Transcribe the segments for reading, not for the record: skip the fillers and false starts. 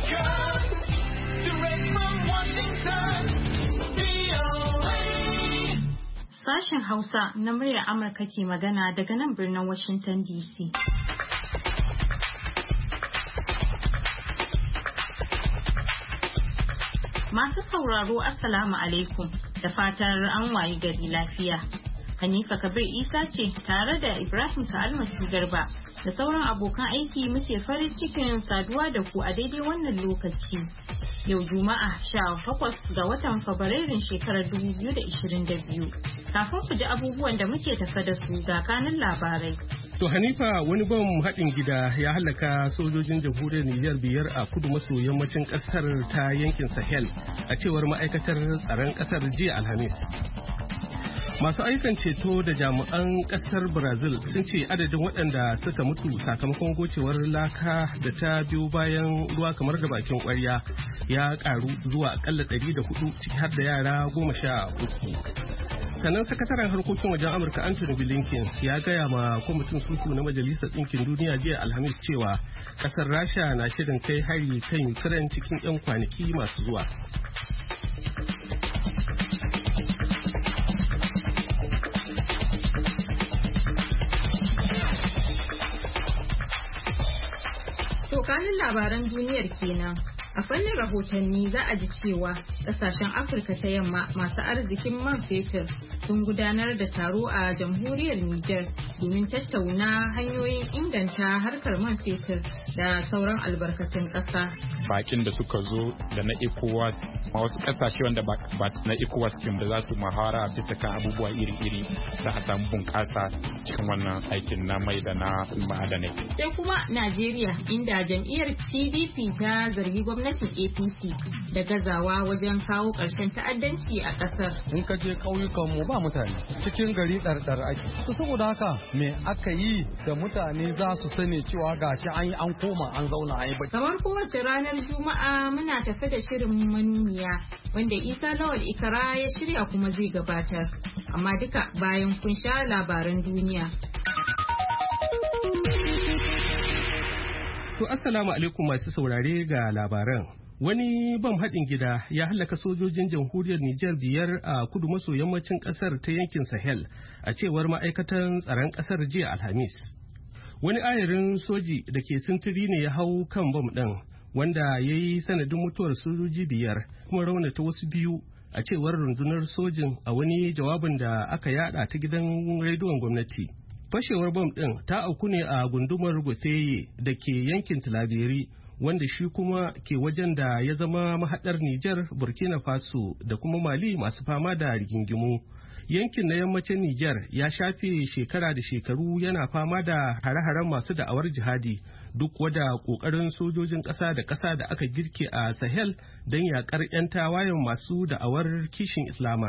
Sashen Hausa na muryar Amurka ke magana daga nan birnin Washington DC. Masu sauraro Assalamu alaikum da fatar an wayi gari lafiya. Hanifa Kabir Isa ce tare da Ibrahim Ka'almasi Garba da sauran abokan aiki muke farin cikin saduwa da ku a daidai wannan lokaci. Yau Juma'a 18 ga watan Fabrairun shekarar 2022. Kafin ku ji abubuwan da muke tafa da su ga kanun labarai. To Hanifa, wani bam haɗin gida ya halaka sojojin jamhuriyar Nijar biyar a kudu maso yammacin ƙasar ta yankin Sahel a cewar ma'aikatar tsaron ƙasar jiya Alhamis. Masu ayyukan ceto da jami'an ƙasar Brazil sun ce adadin waɗanda suka mutu sakamakon gocewar laka da ta biyo bayan ruwa kamar da bakin ƙwarya ya ƙaru zuwa aƙalla 104 ciki har da yara 13. Sannan sakataren harkokin wajen Amurka Anthony Blinken ya gaya ma kwamitin sulhu na Majalisar Ɗinkin Duniya jiya Alhamis cewa ƙasar Rasha na shirin kai hari kan Ukraine cikin 'yan kwanaki masu zuwa. To kanin labaran duniyar kenan. A fannin rahotanni za a ji cewa kasashen Afirka ta yamma masu arzikin man fetur sun gudanar da taro a jamhuriyar Nijar domin tattauna hanyoyin inganta harkar man fetur da sauran albarkatun ƙasa. Bakin da suka zo da na ECOWAS, wasu kasashe wanda ba na ECOWAS kin da za su mahara bisa kan abubuwa iri-iri da a samu bunƙasa cikin wannan aikin na mai da na ma'adanai. Sai kuma Najeriya inda jam'iyyar PDP ta zargi gwamnatin APC da gazawa wajen kawo ƙarshen ta'addanci a ƙasar. In ka je ƙauyukan mu ba mutane cikin gari ɗarɗar ake. To saboda haka me aka yi da mutane za su sani cewa gashi an yi an koma an zauna an yi. Kamar kowace ranar Juma'a muna tafe da shirin manuniya wanda Isa Lawal Ikara ya shirya kuma zai gabatar. Amma duka bayan kun sha labaran duniya. To assalamu alaikum masu saurare ga labaran. Wani bam haɗin gida ya halaka sojojin jamhuriyar Nijar biyar a kudu maso yammacin ƙasar ta yankin Sahel a cewar ma'aikatan tsaron ƙasar jiya Alhamis. Wani ayarin soji da ke sintiri ne ya hau kan bam ɗin wanda ya yi sanadin mutuwar sojoji biyar kuma raunata wasu biyu a cewar rundunar sojin a wani jawabin da aka yada ta gidan rediyon gwamnati. Fashewar bom ɗin ta auku ne a gundumar Gotheye da ke yankin Tilaberi wanda shi kuma ke wajen da ya zama mahaɗar Nijar, Burkina Faso da kuma Mali masu fama da rigingimu. Yankin na yammacin Nijar ya shafe shekara da shekaru yana fama da hare-haren masu da'awar jihadi duk wada ƙoƙarin sojojin ƙasa da ƙasa da aka girke a Sahel don yaƙar 'yan tawayen masu da'awar kishin Islama.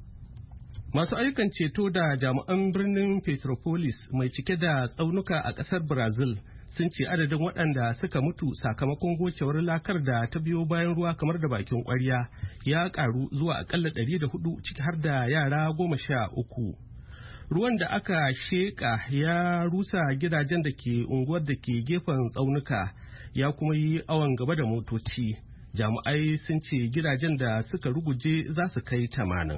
Masu ayyukan ceto da jami'an birnin Petropolis mai cike da tsaunuka a ƙasar Brazil sun ce adadin waɗanda suka mutu sakamakon gocewar lakar da ta biyo bayan ruwa kamar da bakin ƙwarya ya ƙaru zuwa aƙalla 104 ciki har da yara 13. Ruwan da aka sheƙa ya rusa gidajen da ke unguwar da ke gefen tsaunuka ya kuma yi awon gaba da motoci. Jami'ai sun ce gidajen da suka ruguje za su kai 80.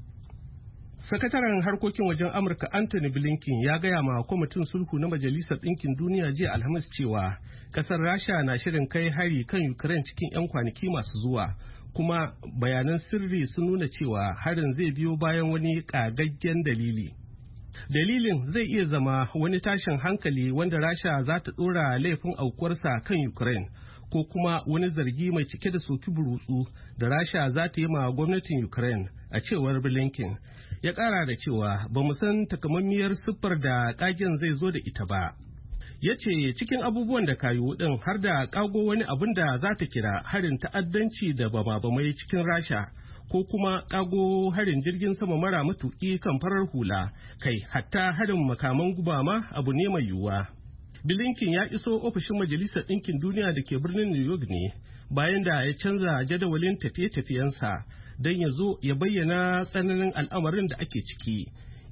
Sakataren harkokin wajen Amurka Anthony Blinken ya gaya ma kwamitin sulhu na Majalisar Ɗinkin Duniya jiya Alhamis cewa ƙasar Rasha na shirin kai hari kan Ukraine cikin 'yan kwanaki masu zuwa, kuma bayanan sirri sun nuna cewa harin zai biyo bayan wani ƙagaggen dalili. Dalilin zai iya zama wani tashin hankali wanda Rasha za ta ɗora laifin aukuwarsa kan Ukraine, ko kuma wani zargi mai cike da soki burutsu da Rasha za ta yi ma gwamnatin Ukraine, a cewar Blinken. Ya ƙara da cewa ba mu san takamammiyar siffar da ƙagen zai zo da ita ba. Ya ce cikin abubuwan da kayo ɗin har da ƙago wani abin da za ta kira harin ta'addanci da bama-bamai cikin Rasha, ko kuma ƙago harin jirgin sama mara matuƙi kan farar hula, kai hatta harin makaman guba ma abu ne mai yiwuwa. Blinken ya iso ofishin Majalisar Ɗinkin Duniya da ke birnin New York ne bayan da ya canza jadawalin tafiye-tafiyensa don ya zo ya bayyana tsananin al'amarin da ake ciki.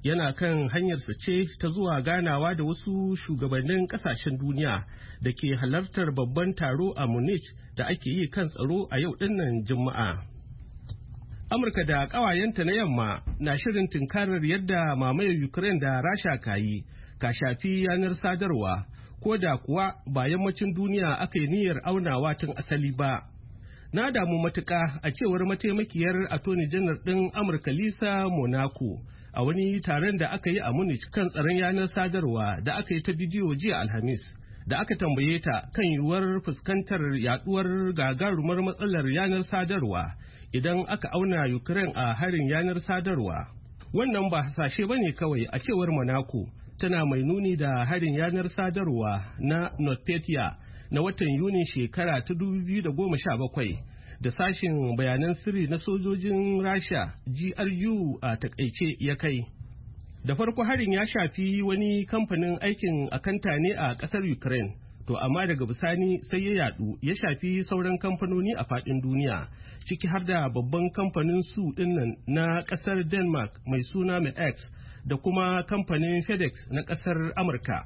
yana kan hanyarsa ce ta zuwa ganawa da wasu shugabannin kasashen duniya da ke halartar babban taro a Munich da ake yi kan tsaro a yau dinnan Juma'a. Amurka da ƙawayenta na yamma na shirin tunkarar yadda mamayar Ukraine da Rasha ka shafi yanar sadarwa, ko da kuwa ba yammacin duniya aka yi niyyar aunawa tun asali ba. Na damu matuƙa, a cewar mataimakiyar Attorney General ɗin Amurka Lisa Monaco a wani taron da aka yi a Munich kan tsaron yanar sadarwa da aka yi ta bidiyo jiya Alhamis, da aka tambaye ta kan yiwuwar fuskantar yaduwar gagarumar matsalar yanar sadarwa idan aka auna Ukraine a harin yanar sadarwa. Wannan ba hasashe bane kawai, a cewar Monaco, tana mai nuni da harin yanar sadarwa na NotPetya na watan Yunin shekara ta 2017 da sashin bayanan sirri na sojojin Rasha GRU a takaice ya kai. Da farko harin ya shafi wani kamfanin aikin akanta ne a ƙasar Ukraine, to amma daga bisani sai ya yadu ya shafi sauran kamfanoni a faɗin duniya, ciki har da babban kamfanin su dinnan na ƙasar Denmark mai suna MedX da kuma kamfanin FedEx na ƙasar Amurka.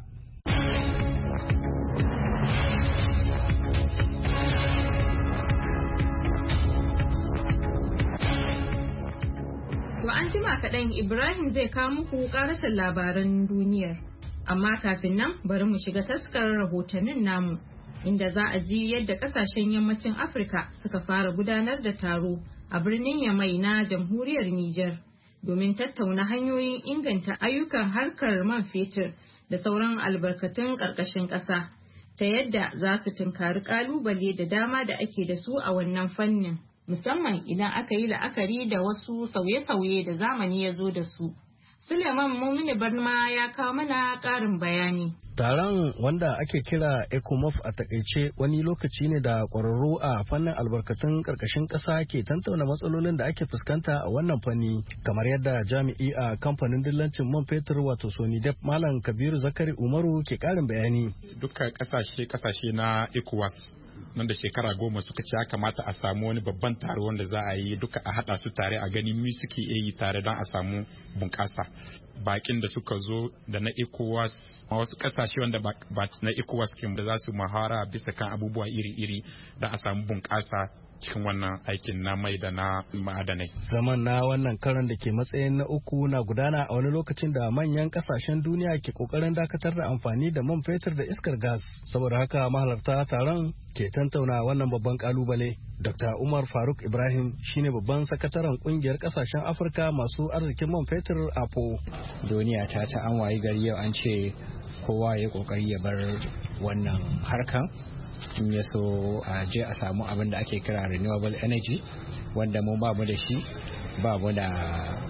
To an jima kaɗan Ibrahim zai kawo muku ƙarashin labaran duniyar. Amma kafin nan bari mu shiga taskar rahotannin namu, inda za a ji yadda ƙasashen yammacin Afirka suka fara gudanar da taro a birnin Yamai na jamhuriyar Nijar domin tattauna hanyoyin inganta ayyukan harkar man fetur da sauran albarkatun ƙarƙashin ƙasa, ta yadda za su tunkari ƙalubale da dama da ake da su a wannan fannin. Musamman idan aka yi la'akari da wasu sauye-sauye da zamani ya zo da su. Suleiman Mumini Barma ya kawo mana ƙarin bayani. Taron, wanda ake kira ECOMOF a takaice, wani lokaci ne da ƙwararru a fannin albarkatun ƙarƙashin ƙasa ke tantauna matsalolin da ake fuskanta a wannan fanni, kamar yadda jami'i a kamfanin dillancin man fetur wato Sonidep Malam Kabiru Zakari Umaru ke ƙarin bayani. Duka ƙasashe na ECOWAS nan da shekara 10 suka ce ya kamata a samu wani babban taro wanda za a yi duka a hada su tare a gani mi suke yi tare don a samu bunƙasa. Bakin da suka zo da na ECOWAS, wasu kasashe wanda ba na ECOWAS kin da za su mahara bisa kan abubuwa iri-iri don a samu bunƙasa cikin wannan aikin na mai da na ma'adanai. Zaman na wannan karon da ke matsayin na uku na gudana a wani lokacin da manyan kasashen duniya ke kokarin dakatar da amfani da man fetur da iskar gas. Saboda haka mahalarta taron ke tantauna wannan babban kalubale. Dr. Umar Faruk Ibrahim shine babban sakataren kungiyar kasashen Afirka masu arzikin man fetur APO. Duniya ta an wayi gari yau an ce kowa ya kokari ya bar wannan harkan. In ya so a je a samu abin da ake kira renewable energy, wanda mu ba mu da shi, ba mu da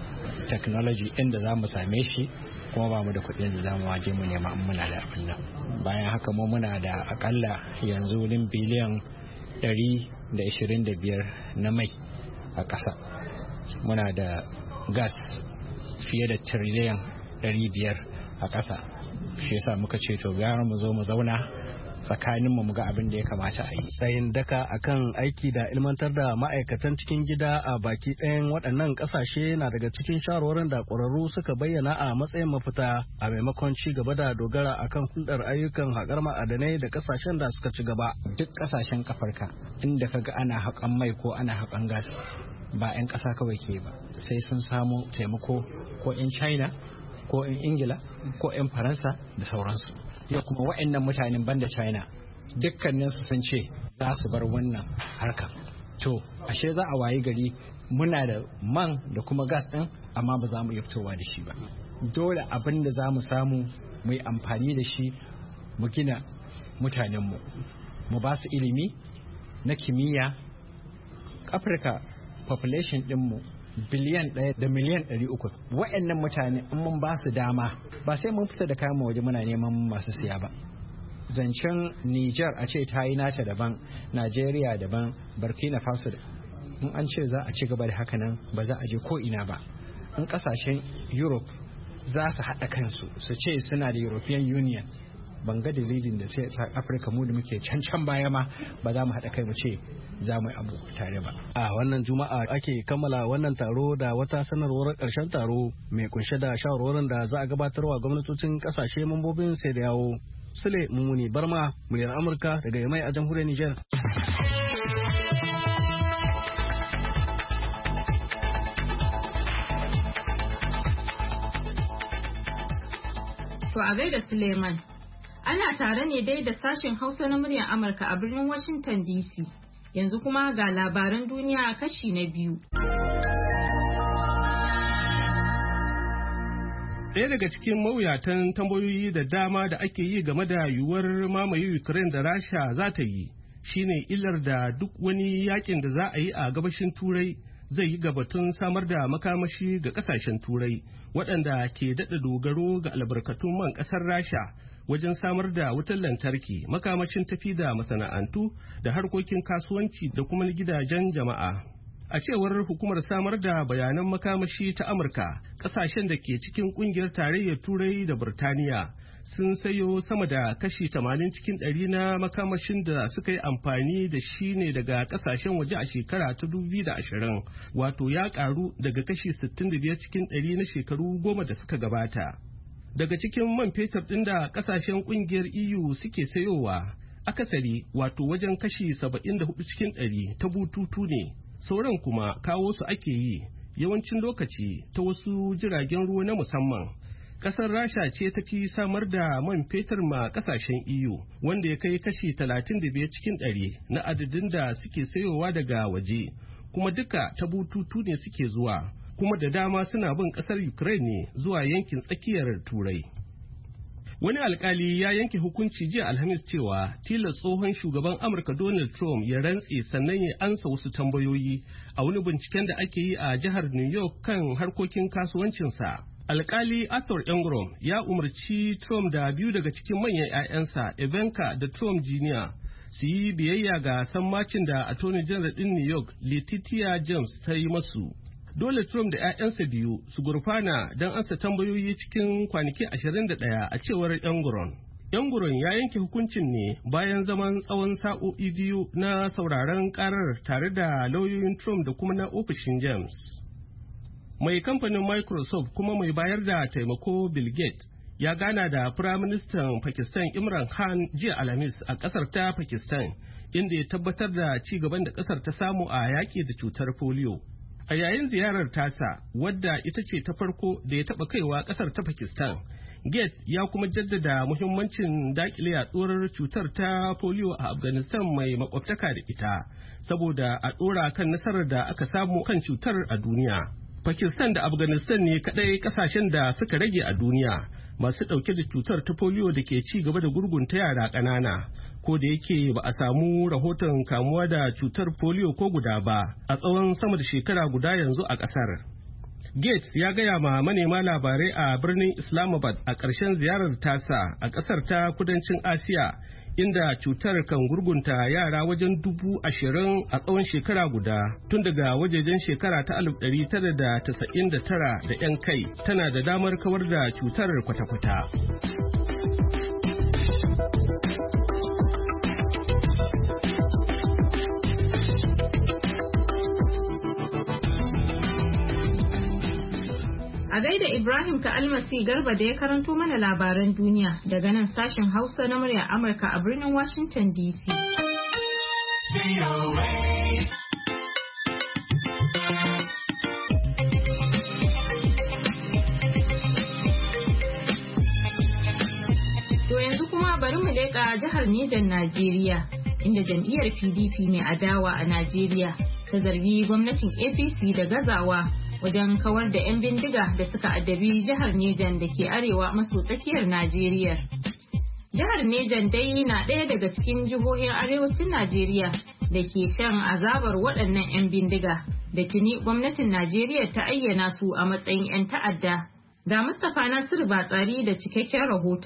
technology inda za mu same shi, kuma ba mu da kuɗin da za mu waje mu nema in muna da abin nan. Bayan haka mu muna da akalla yanzu biliyan 125 na mai a ƙasa. Muna da gas fiye da tiriliyan 500 a ƙasa. Shi yasa muka ce to gara mu zo mu zauna tsakanin mu ga abin da ya kamata a yi. Tsayin daka akan aiki da ilmantar da ma'aikatan cikin gida a baki ɗayan waɗannan ƙasashe na daga cikin shawarwarin da ƙwararru suka bayyana a matsayin mafita a maimakon ci gaba da dogara akan hulɗar ayyukan haƙar ma'adanai da ƙasashen da suka ci gaba. Duk ƙasashen Afirka inda kaga ana haƙan mai ko ana haƙan gas ba 'yan ƙasa kawai ke ba, sai sun samu taimako ko 'yan China ko 'yan Ingila ko 'yan Faransa da sauransu. Yau kuma wa'annan mutanen banda China dukkaninsu sun ce za su bar wannan harkar. To ashe za a wayi gari muna da man da kuma gas ɗin, amma ba za mu iya fitowa da shi ba. Dole abin da za mu samu mu yi amfani da shi mu gina mutanenmu, mu ba su ilimi na kimiyya. Afirka population ɗinmu biliyan 1 da miliyan 300. Wa'annan mutane in mun ba su dama ba sai mun fita da kayan waje muna neman masu siya ba. Zancen Niger a ce ta yi nata daban, Najeriya daban, Burkina Faso, in an ce za a ci gaba da haka nan ba za a je ko ina ba. In kasashen Europe za su haɗa kansu su ce suna da European Union, ban ga dalilin da sai Afirka mu da muke can baya ma ba za mu haɗa kai mu ce za mu yi abu tare ba. A wannan juma'a ake kammala wannan taro da wata sanarwar ƙarshen taro mai kunshe da shawarwarin da za a gabatarwa gwamnatocin ƙasashe mambobin sai da yawo. Sule Mumuni Barma, muryar Amurka daga Yamai a jamhuriyar Nijar. To a gaida Suleiman, ana tare ne dai da sashen Hausa na muryar Amurka a birnin Washington DC. Yanzu kuma ga labaran duniya kashi na biyu. Ɗaya daga cikin mawuyatan tambayoyi da dama da ake yi game da yiwuwar mamaye Ukraine da Rasha za ta yi shine illar da duk wani yakin da za a yi a gabashin Turai zai yi ga batun samar da makamashi ga kasashen Turai waɗanda ke daɗa dogaro ga albarkatun man ƙasar Rasha wajen samar da wutar lantarki, makamashin tafi da masana'antu da harkokin kasuwanci da kuma gidajen jama'a. A cewar hukumar samar da bayanan makamashi ta Amurka, ƙasashen da ke cikin ƙungiyar tarayyar Turai da Burtaniya sun sayo sama da kashi 80 cikin 100 na makamashin da suka yi amfani da shi ne daga ƙasashen waje a shekara ta 2020, wato ya ƙaru daga kashi 65 cikin 100 na shekaru 10 da suka gabata. Daga cikin man fetur ɗin da ƙasashen ƙungiyar EU suke sayowa, akasari wato wajen kashi 74 cikin 100 ta bututu ne. Sauran kuma kawo su ake yi yawancin lokaci ta wasu jiragen ruwa na musamman. Kasar Rasha ce ta fi samar da man fetur ma kasashen EU wanda ya kai kashi 35 cikin 100 na adadin da suke sayowa daga waje, kuma duka ta bututu ne suke zuwa, kuma da dama suna bin kasar Ukraine ne zuwa yankin tsakiyar Turai. Wani alkali ya yanke hukunci jiya Alhamis cewa tilas tsohon shugaban Amurka Donald Trump ya rantse sannan ya ansa wasu tambayoyi a wani binciken da ake yi a jihar New York kan harkokin kasuwancinsa. Alkali Arthur Engoron ya umarci Trump da biyu daga cikin manyan 'ya'yansa Ivanka da Trump Jr. su yi biyayya ga sammacin da Attorney General ɗin New York Letitia James ta yi masu. Dole Trump da 'ya'yansa biyu su gurfana don ansa tambayoyi cikin kwanaki 21 a cewar Engoron. Engoron ya yanke hukuncin ne bayan zaman tsawon sa'o'i biyu na sauraron karar tare da lauyoyin Trump da kuma na ofishin James. Mai kamfanin Microsoft kuma mai bayar da taimako Bill Gates ya gana da Firaministan Pakistan Imran Khan jiya Alhamis a ƙasar ta Pakistan, inda ya tabbatar da ci gaban da ƙasar ta samu a yaƙi da cutar polio. A yayin ziyarar tasa, wadda ita ce ta farko da ya taɓa kaiwa ƙasar ta Pakistan, Gates ya kuma jaddada muhimmancin daƙile yaɗuwar cutar ta polio a Afghanistan mai makwabtaka da ita, saboda a ɗora kan nasarar da aka samu kan cutar a duniya. Pakistan da Afghanistan ne kaɗai ƙasashen da suka rage a duniya masu ɗauke da cutar ta polio da ke ci gaba da gurgunta yara ƙanana. Ko da yake ba a samu rahoton kamuwa da cutar polio ko guda ba a tsawon sama da shekara guda yanzu a ƙasar. Gates ya gaya ma manema labarai a birnin Islamabad a ƙarshen ziyarar tasa a ƙasar ta kudancin Asiya, inda cutar kan gurgunta yara wajen 20,000 a tsawon shekara guda tun daga wajejen shekara ta 1999 da 'yan kai, tana da damar kawar da cutar kwata-kwata. A gaida Ibrahim Ka'almasi Garba da ya karanto mana labaran duniya daga nan sashen Hausa na muryar Amurka a birnin Washington DC. To yanzu kuma bari mu leƙa jihar Nijar Najeriya, inda jam'iyyar PDP mai adawa a Najeriya ta zargi gwamnatin APC da gazawa wajen kawar da 'yan bindiga da suka addabi jihar Nejan da ke arewa maso tsakiyar Najeriya. Jihar Nejan dai na ɗaya daga cikin jihohin arewacin Najeriya da ke shan azabar waɗannan 'yan bindiga da tuni gwamnatin Najeriya ta ayyana su a matsayin 'yan ta'adda. Ga Mustapha Nasiru Batsari da cikakken rahoton.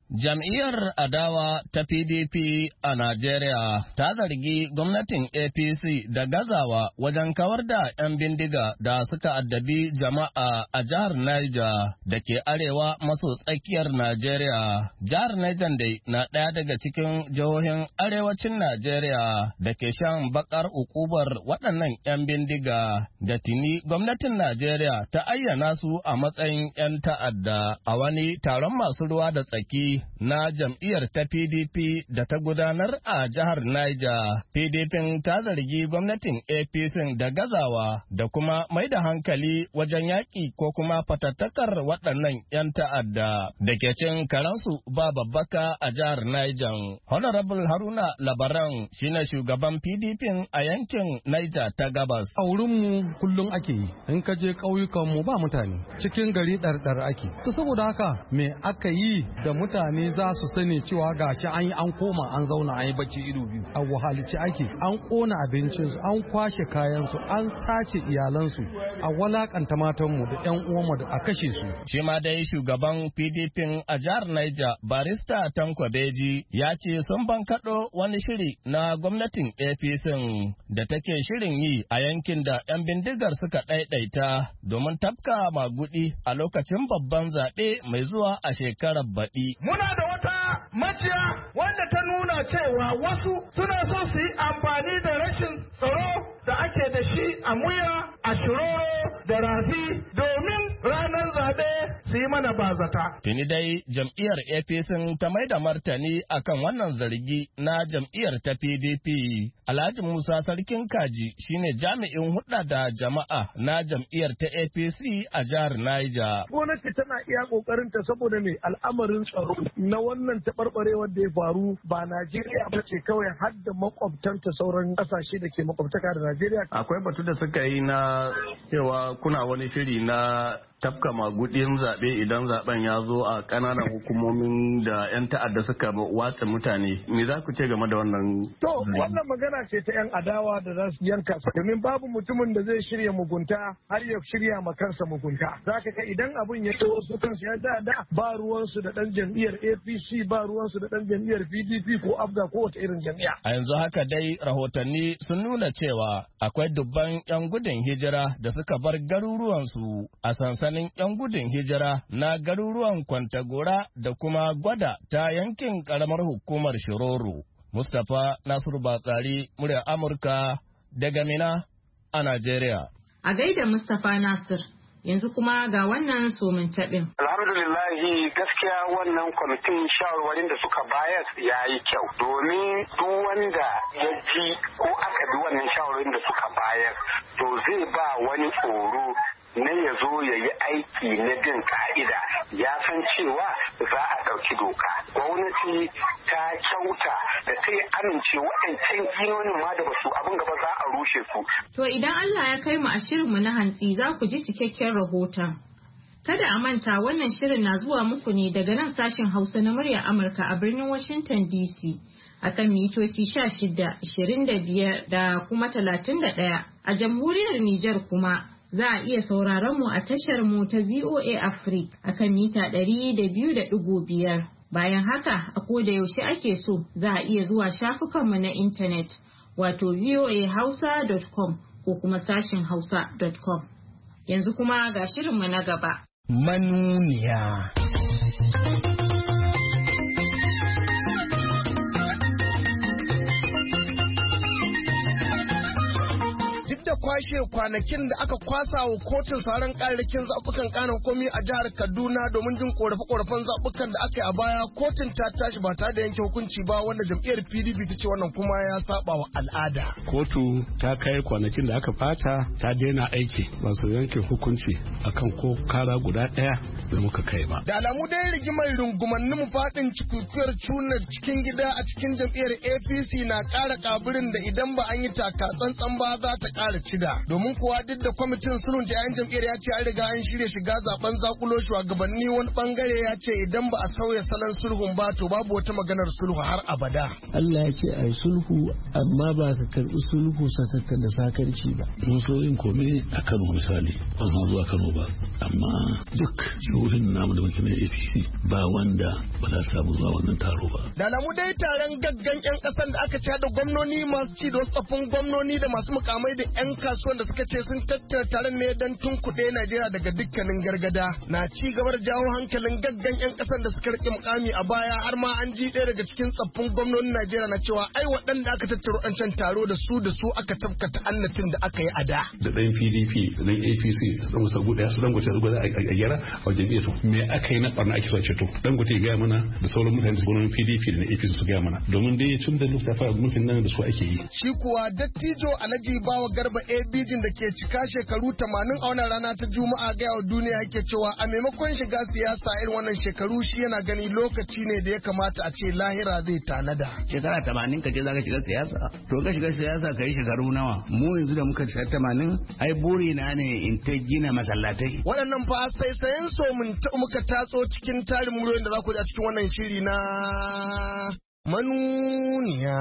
Jam'iyyar adawa ta PDP a Najeriya ta zargi gwamnatin APC da gazawa wajen kawar da 'yan bindiga da suka addabi jama'a a jihar Niger da ke arewa maso tsakiyar Najeriya. Jihar Niger dai na ɗaya daga cikin jihohin arewacin Najeriya da ke shan bakar ukubar waɗannan 'yan bindiga da tuni gwamnatin Najeriya ta ayyana su a matsayin 'yan ta'adda a wani taron masu ruwa da tsaki na jam'iyyar ta PDP da ta gudanar a jihar Niger. PDP ta zargi gwamnatin APC da gazawa da kuma mai da hankali wajen yaƙi ko kuma fatattakar waɗannan 'yan ta'adda da ke cin karansu ba babbaka a jihar Niger. Honorable Haruna Labaran shine shugaban PDP a yankin Niger ta gabas. A wurinmu kullum ake yi, in ka je ƙauyukanmu ba mutane, cikin gari ɗarɗar ake. Saboda haka me aka yi da mutane za su sani cewa gashi an yi an koma an zauna an yi bacci ido biyu a wahalici ake, an kona abincinsu, an kwashe kayansu, an sace iyalansu, a walakanta matanmu da 'yan uwanmu da a kashe su. Shi ma dai shugaban PDP a jihar Niger barista Tanko Beji ya ce sun bankaɗo wani shiri na gwamnatin APC da take shirin yi a yankin da 'yan bindigar suka ɗaiɗaita domin tafka magudi a lokacin babban zaɓe mai zuwa a shekarar baɗi. Muna da wata maciya wanda ta nuna cewa wasu suna so su yi amfani da rashin tsaro da ake da shi a Muya, a Shiroro da Rafi domin ranar zaɓe su yi mana bazata. Tuni dai jam'iyyar APC ta mai da martani akan wannan zargi na jam'iyyar ta PDP. Alhaji Musa Sarkin Kaji shine jami'in hudda da jama'a na jam'iyyar ta APC a jihar Niger. Gwamnati tana iya kokarin ta saboda me al'amarin tsaro na wannan taɓarɓarewar da ya faru ba Najeriya ba ce kawai har da makwabtanta sauran ƙasashe da ke makwabtaka da Najeriya. Akwai batu da suka yi na cewa kuna wani shiri na tafka magudin zaɓe idan zaɓen ya zo a ƙananan hukumomin da 'yan ta'adda suka watsa mutane. Me za ku ce game da wannan? To, wannan magana ce ta 'yan adawa da za su yanka su. Domin babu mutumin da zai shirya mugunta har ya shirya ma kansa mugunta. Za ka ga idan abin ya taho su kansu ya da ba ruwansu da ɗan jam'iyyar APC ba ruwansu da ɗan jam'iyyar PDP ko ABGA ko wata irin jam'iyya. A yanzu haka dai rahotanni sun nuna cewa akwai dubban 'yan gudun hijira da suka bar garuruwansu a sansanin 'yan gudun hijira na garuruwan Kwantagora da kuma Gwada ta yankin karamar hukumar Shiroro. Mustapha Nasiru Batsari, muryar Amurka daga Mina a Najeriya. A gaida Mustapha Nasir, yanzu kuma ga wannan somin taɓin. Alhamdulillahi gaskiya wannan kwamitin shawarwarin da suka bayar ya yi kyau domin duk wanda ya ji ko aka bi wannan shawarwarin da suka bayar to zai ba wani tsoro na ya zo ya yi aiki na bin ka'ida ya san cewa za a ɗauki doka. Gwamnati ta kyauta da ta yi amince waɗancan ginonin ma da basu abin gaba za a rushe su. To idan Allah ya kai mu a shirinmu na hantsi za ku ji cikakken rahoton. Kada a manta wannan shirin na zuwa muku ne daga nan sashen Hausa na muryar Amurka a birnin Washington DC. Akan mitoci 16, 25 da kuma 31 a jamhuriyar Nijar kuma. Za a iya sauraron mu a tashar mu ta VOA Africa akan mita 200.5. Bayan haka, a koda yaushe ake so, za a iya zuwa shafukanmu na intanet, wato voahausa.com ko kuma sashin hausa.com. Yanzu kuma ga shirinmu na gaba. Manuniya. Kwashe kwanakin da aka kwasa wa kotun sauran ƙararrakin zaɓukan ƙanan komi a jihar Kaduna domin jin ƙorafe-ƙorafen zaɓukan da aka yi a baya, kotun ta tashi ba tare da yanke hukunci ba wanda jam'iyyar PDP ta ce wannan kuma ya saba wa al'ada. Kotu ta kai kwanakin da aka fata ta daina aiki ba su yanke hukunci akan ko kara guda ɗaya da muka kai ba. Da alamu dai rigimar rungumannin mu faɗin cikukiyar cunar cikin gida a cikin jam'iyyar APC na ƙara kaburin da idan ba an yi taka tsantsan ba za ta ƙara cida. Domin kuwa duk da kwamitin sulhun jayayen jam'iyyar ya ce an riga an shirya shiga zaben zakulo shugabanni, wani bangare ya ce idan ba a sauya salon sulhun ba to babu wata maganar sulhu har abada. Allah ya ce ai sulhu amma ba ka karɓi sulhu sakakka da sakarci ba. Mun so yin kome a Kano misali, ba zan zuwa Kano ba, amma duk jihohin namu da muke na APC ba wanda ba za su samu zuwa wannan taro ba. Da alamu dai taron gaggan 'yan ƙasan da aka ci da gwamnoni masu ci da tsoffin gwamnoni da masu mukamai da 'yan kasuwan da suka ce sun tattara taron ne don tunkuɗe Najeriya daga dukkanin gargada na ci gaba da jawo hankalin gaggan 'yan ƙasan da suka rike mukami a baya har ma an ji ɗaya daga cikin tsoffin gwamnonin Najeriya na cewa ai waɗanda aka tattaro wancan taro da su aka tafkata annatin da aka yi a da. Da ɗan PDP da ɗan APC su ɗan musa guɗaya su ɗan gwace su gwada a gyara a jam'iyyar su me aka yi na ɓarna ake son ceto ɗan gwace ya gaya mana da sauran mutane su gwamnonin PDP da na APC su gaya mana domin dai tun da lissafa mulkin nan da su ake yi. Shi kuwa dattijo Alhaji Bawa Garba Abidin da ke cika shekaru 80 a wannan rana ta Juma'a gaya wa duniya yake cewa a maimakon shiga siyasa irin wannan shekaru shi yana gani lokaci ne da ya kamata a ce lahira zai tanada. Shekara 80 ka ce za ka shiga siyasa to ka shiga siyasa ka yi shekaru nawa mu yanzu da muka shiga 80 ai buri na ne in ta gina masallatai. Waɗannan fa sai sayan so mun ta muka tatso cikin tarin muryoyin da za ku ji a cikin wannan shiri na manuniya.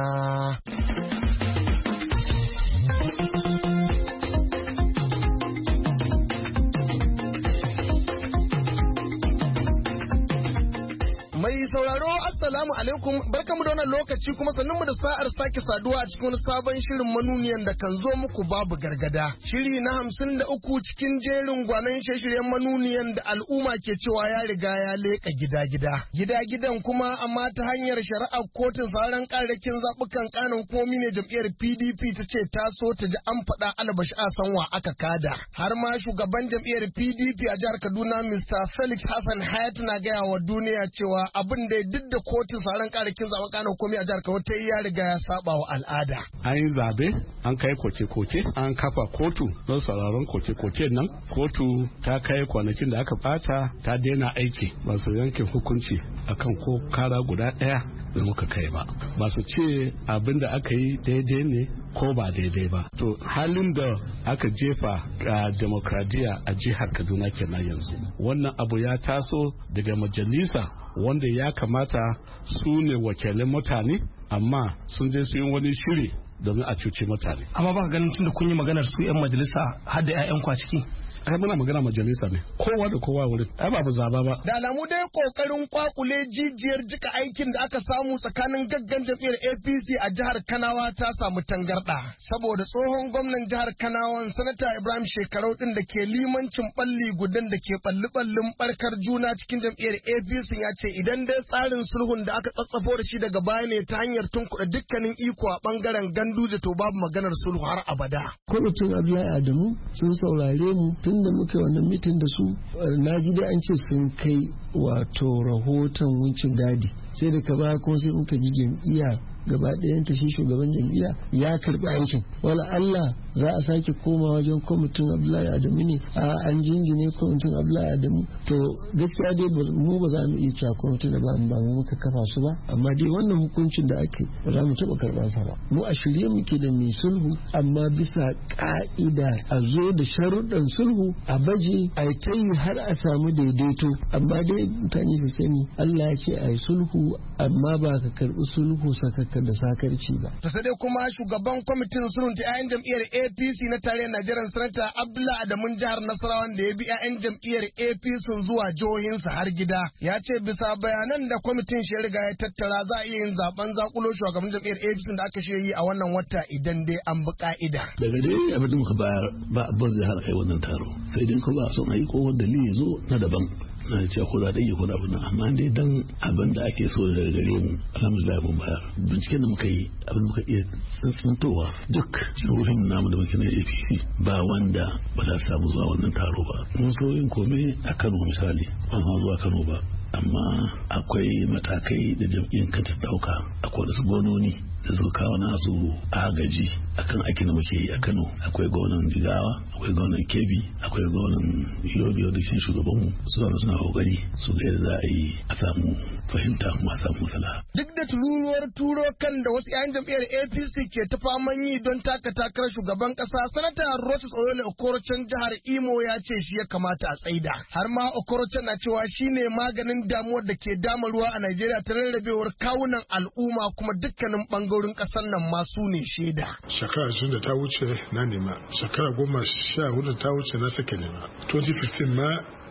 Mai sauraro assalamu alaikum barkamu da wannan lokaci kuma sannunmu da sa'ar sake saduwa a cikin wani sabon shirin manuniyan da kan zo muku babu gargada. Shiri na 53 cikin jerin gwanan shirye-shiryen manuniyan da al'umma ke cewa ya riga ya leka gida-gida. Gida-gidan kuma amma ta hanyar shari'ar kotun sauran ƙararrakin zaɓukan ƙanan komi ne jam'iyyar PDP ta ce ta so ta ji an faɗa alabashi a san wa aka kada. Har ma shugaban jam'iyyar PDP a jihar Kaduna Mr. Felix Hassan Hayat na gaya wa duniya cewa abin da duk da kotun sauran karakin zaben kanan komai a jihar Kano ta ya riga ya saba wa al'ada. An yi zabe, an kai koke-koke, an kafa kotu don sauraron koke-koke nan. Kotu ta kai kwanakin da aka bata ta daina aiki ba su yanke hukunci akan ko kara guda ɗaya da muka kai ba. Ba su ce abin da aka yi daidai ne ko ba daidai ba. To halin da aka jefa a demokradiyya a jihar Kaduna kenan yanzu. Wannan abu ya taso daga majalisa wanda ya kamata su ne wakilin mutane amma sun je su yi wani shiri domin a cuci mutane. Amma ba ganin tunda kun yi maganar su 'yan majalisa har da 'ya'yan ku a ciki. Ai muna magana majalisa ne kowa da kowa wurin ai ba zaba ba. Da alamu dai kokarin kwakule jijiyar jika aikin da aka samu tsakanin gaggan jam'iyyar APC a jihar Kanawa ta samu tangarda saboda tsohon gwamnan jihar Kanawan sanata Ibrahim Shekarau din da ke limancin balli gudan da ke balli-ballin barkar juna cikin jam'iyyar APC ya ce idan dai tsarin sulhun da aka tsatsafo da shi daga baya ne ta hanyar tunkuɗa dukkanin iko a bangaren Ganduje to babu maganar sulhu har abada. Kwamitin Abdullahi Adamu sun saurare mu tun da muka wannan mitin da su na ji da an ce sun kai wato rahoton wucin gadi sai da ka ba kuma sai muka ji jam'iyya gaba ɗayanta shi shugaban jam'iyya ya karɓi aikin wala Allah za a sake koma wajen kwamitin Abdullahi Adamu ne a an jingine kwamitin Abdullahi Adamu to gaskiya dai mu ba za mu iya cewa kwamitin da ba mu muka kafa su ba amma dai wannan hukuncin da ake ba za mu taɓa karɓar sa ba mu a shirye muke da mai sulhu amma bisa ka'ida a zo da sharuɗan sulhu a baje a yi ta yi har a samu daidaito amma dai mutane su sani Allah ya ce a yi sulhu amma ba ka karɓi sulhu sakakka da sakarci ba. To sai dai kuma shugaban kwamitin sulhun ta 'ya'yan jam'iyyar APC na tarayyar Najeriya sanata Abdullahi Adamun jihar Nasarawa da ya bi 'ya'yan jam'iyyar APC zuwa jihohinsa har gida ya ce bisa bayanan da kwamitin shi riga ya tattara za a iya yin zaben zakulo shugaban jam'iyyar APC da aka shirya yi a wannan wata idan dai an bi ka'ida. Daga dai abin da muka bayar ba abin zai hana kai wannan taro sai dai ko ba son ayi ko wanda dalili zo na daban. Na ce ko da ɗaya ko da abin amma dai dan abin da ake so daga gare mu alhamdulillah mun bayar binciken da muka yi abin da muka iya tsantowa duk jihohin namu da muke na APC ba wanda ba za su samu zuwa wannan taro ba mun so yin komai a Kano misali ban san zuwa Kano ba amma akwai matakai da jam'iyyar kanta dauka akwai wasu gononi da suka kawo nasu agaji akan aikin da muke yi a Kano akwai gwamnan Jigawa akwai gwamnan Kebbi akwai gwamnan Yobe wanda shi shugabanmu suna kokari su ga yadda za a yi a samu fahimta kuma a samu maslaha. Duk da tururuwar turo kan da wasu 'yan jam'iyyar APC ke ta faman yi don taka takarar shugaban kasa sanata Rochas Oyole Okorochen jihar Imo ya ce shi ya kamata a tsaida har ma Okorochen na cewa shine maganin damuwar da ke dama ruwa a Najeriya ta rarrabewar kawunan al'umma kuma dukkanin bangarorin kasar nan ma su ne shaida. Shekara 20 da ta wuce na nema, shekara 14 ta wuce na sake nema. 2015 ma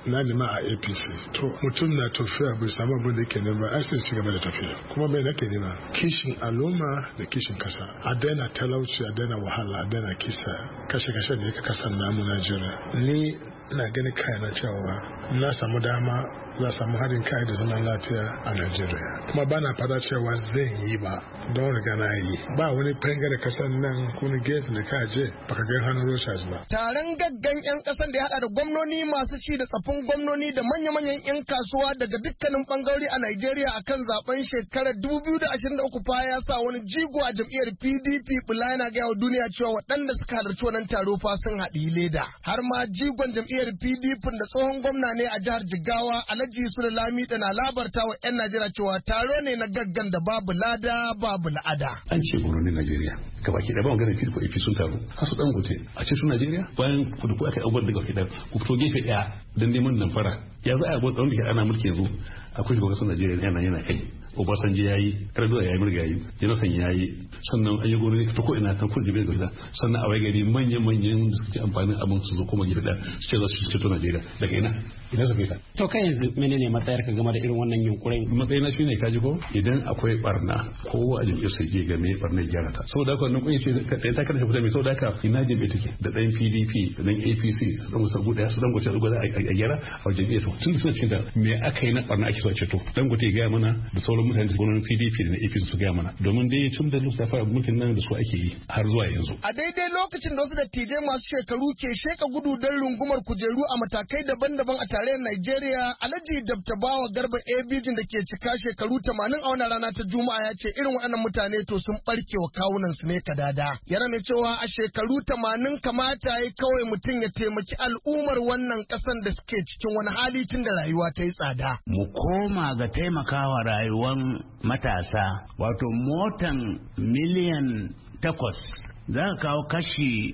na nema a APC to mutum na tafiya bai samu abin da yake nema a sai ci gaba da tafiya kuma mai nake nema kishin al'umma da kishin kasa a daina talauci a daina wahala a daina kisa kashe-kashe da yake kasan namu Najeriya ni ina gani kayana cewa na samu dama za samu haɗin kai da zaman lafiya a Najeriya kuma ba na fada cewa zan yi ba don riga na yi ba wani bangare kasan nan kuni gefe da ka je baka ga hannun Rochas ba. Taron gaggan 'yan kasan da ya hada da gwamnoni masu ci da tsafin gwamnoni da manya-manyan 'yan kasuwa daga dukkanin bangarori a Najeriya akan zaben shekarar 2023 fa ya sa wani jigo a jam'iyyar PDP bula yana gaya wa duniya cewa waɗanda suka halarci wannan taro fa sun haɗi leda har ma jigon jam'iyyar PDP da tsohon gwamna ne a jihar Jigawa Alhaji Sulami da na labarta wa 'yan Najeriya cewa taro ne na gaggan da babu lada babu la'ada. An ce gwamnonin Najeriya gabaki da ba magana fili ko ifi sun taru har su Dangote a ce su Najeriya bayan kudu ko aka yi abubuwan daga fiɗa ku fito gefe ɗaya don neman nan fara ya za a yi abubuwan da ana mulki yanzu akwai shugaban kasar Najeriya yana kai Obasanjo ya yi Yar'adua ya yi Murga ya yi Jonathan ya yi sannan an yi gwamnati ta ko ina kan kudu gefe da sannan a wai gari manyan da suka ci amfanin abin su zo kuma gefe ɗaya su ce za su ceto Najeriya daga ina su kai ta. To kai yanzu menene matsayar ka game da irin wannan yunkurin? Matsayina shine kaji ko idan akwai barna kowa a jam'iyyar sai je game barna ya gyara ta saboda haka wannan kunyi ce ta kada ta fita mai saboda haka ina jam'iyyar take da dan PDP da dan APC su dan musa guda su dan goce su guda a gyara a jam'iyyar to tun da suna cikin da me aka yi na barna ake so a ceto dan gote ga mana da sauran mutane da gwamnatin PDP da na APC su ga mana domin dai tun da Lusafa mulkin nan da su ake yi har zuwa yanzu a daidai lokacin da wasu dattijai masu shekaru ke sheka gudu don rungumar kujeru a matakai daban-daban a tarayyar Najeriya Alhaji Dabtabawa Garba Abijin da ke cika shekaru 80 a wannan rana ta Juma'a ya ce irin waɗannan mutane to sun barke wa kawunan su ne kadada yana mai cewa a shekaru 80 kamata yayi kawai mutum ya taimaki al'ummar wannan ƙasan da suke cikin wani hali tun da rayuwa ta yi tsada mu koma ga taimakawa rayuwar matasa wato motan miliyan 8 za ka kawo kashi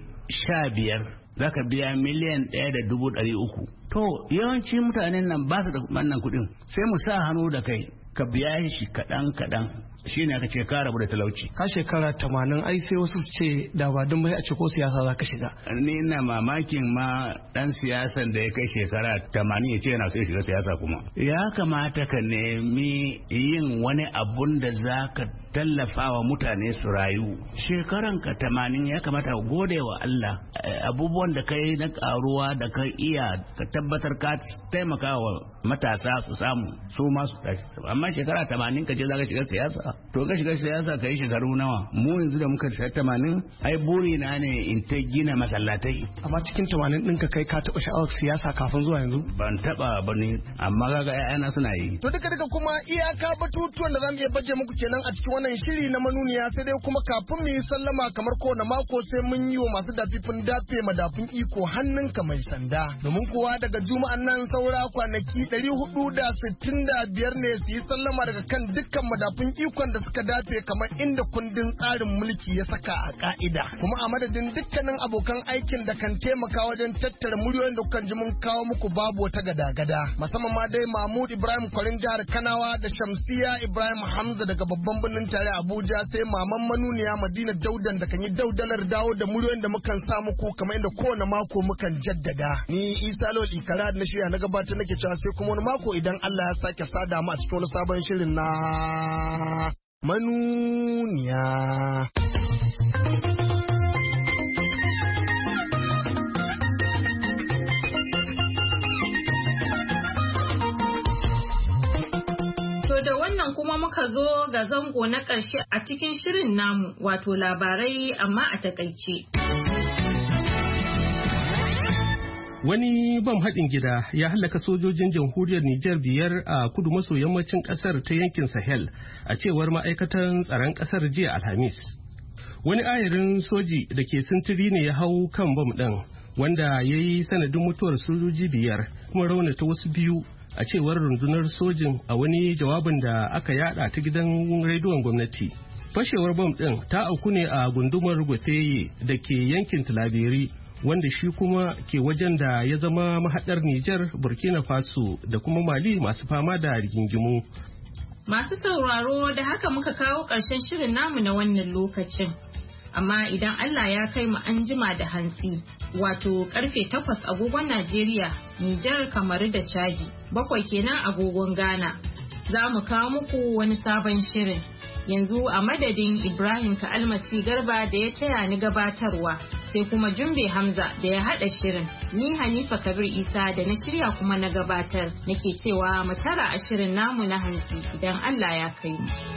15 za ka biya miliyan 1.300 to yawanci mutanen nan ba su da wannan kuɗin sai mu sa hannu da kai ka biya shi kaɗan shi ne aka ce ka rabu da talauci. Ka shekara 80 ai sai wasu ce da ba don bai a ce ko siyasa za ka shiga. Ni ina mamakin ma dan siyasan da ya kai shekara 80 ya ce yana so ya shiga siyasa kuma. Ya kamata ka nemi yin wani abun da za ka tallafa wa mutane su rayu. Shekaran ka 80 ya kamata ka gode wa Allah abubuwan da kai na karuwa da ka iya ka tabbatar ka taimaka wa matasa su samu su ma su tashi. Amma shekara 80 ka ce za ka shiga siyasa. To ka shiga siyasa ka yi shekaru nawa mu yanzu da muka shiga 80 ai buri na ne in ta gina masallatai amma cikin 80 ɗinka kai ka taɓa sha'awar siyasa kafin zuwa yanzu ban taɓa ba ne amma kaga ƴaƴana suna yi to duka kuma iyaka batutuwan da zamu iya baje muku kenan a cikin wannan shiri na manuniya sai dai kuma kafin mu yi sallama kamar kowane mako sai mun yi wa masu dafifin dafe madafin iko hannunka mai sanda domin kowa daga juma'an nan saura kwanaki 465 ne su yi sallama daga kan dukkan madafin iko da suka dace kamar inda kundin tsarin mulki ya saka a ka'ida kuma a madadin dukkanin abokan aikin da kan taimaka wajen tattara muryoyin da kukan ji mun kawo muku babu wata gada-gada musamman ma dai Mahmud Ibrahim Kwarin jihar Kanawa da Shamsiya Ibrahim Hamza daga babban birnin tare Abuja sai maman manuniya Madina Daudan da kan yi daudalar dawo da muryoyin da mukan sa muku kamar inda kowane mako mukan jaddada ni Isa Lawal Ikara na shirya na gabatar nake cewa sai kuma wani mako idan Allah ya sake sada mu a cikin wani sabon shirin na manuniya. To da wannan kuma muka zo ga zango na ƙarshe a cikin shirin namu wato labarai amma a takaice. Wani bam haɗin gida ya hallaka sojojin jamhuriyar Nijar 5 a kudu maso yammacin ƙasar ta yankin Sahel a cewar ma'aikatan tsaron ƙasar jiya Alhamis. Wani ayarin soji da ke sintiri ne ya hau kan bam ɗin wanda ya yi sanadin mutuwar sojoji 5 kuma raunata wasu 2 a cewar rundunar sojin a wani jawabin da aka yada ta gidan rediyon gwamnati. Fashewar bam ɗin ta auku ne a gundumar Gotheye da ke yankin Tilaberi wanda shi kuma ke wajen da ya zama mahaɗar Nijar, Burkina Faso da kuma Mali masu fama da rigingimu. Masu sauraro da haka muka kawo ƙarshen shirin namu na wannan lokacin. Amma idan Allah ya kai mu an jima da hantsi, wato karfe 8 agogon Najeriya, Nijar, Kamaru da Chadi, 7 kenan agogon Ghana. Za mu kawo muku wani sabon shirin. Yanzu a madadin Ibrahim Ka'almasi Garba da ya taya ni gabatarwa, sai kuma Jumbe Hamza da ya haɗa shirin. Ni Hanifa Kabir Isa da na shirya kuma na gabatar nake cewa mu tara a shirin namu na hantsi idan Allah ya kai mu.